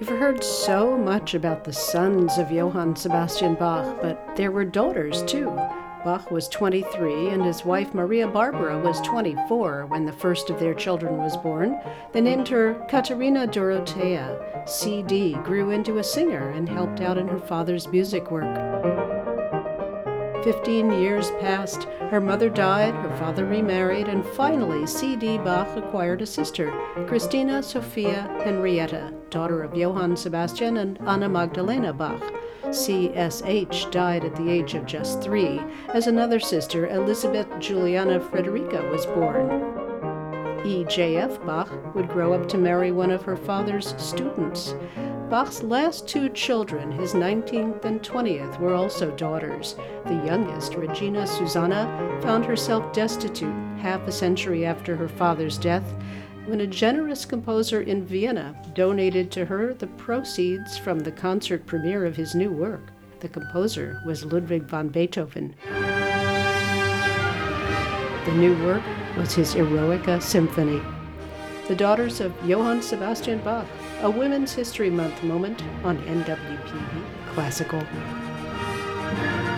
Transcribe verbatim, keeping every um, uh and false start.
We've heard so much about the sons of Johann Sebastian Bach, but there were daughters too. Bach was twenty-three and his wife Maria Barbara was twenty-four when the first of their children was born. They named her Katerina Dorothea. C D grew into a singer and helped out in her father's music work. Fifteen years passed. Her mother died, her father remarried, and finally C D Bach acquired a sister, Christina Sophia Henrietta, daughter of Johann Sebastian and Anna Magdalena Bach. C S H died at the age of just three, as another sister, Elisabeth Juliana Frederica, was born. E J F Bach would grow up to marry one of her father's students. Bach's last two children, his nineteenth and twentieth, were also daughters. The youngest, Regina Susanna, found herself destitute half a century after her father's death, when a generous composer in Vienna donated to her the proceeds from the concert premiere of his new work. The composer was Ludwig van Beethoven. The new work was his Eroica Symphony. The Daughters of Johann Sebastian Bach, a Women's History Month moment on N W P B Classical.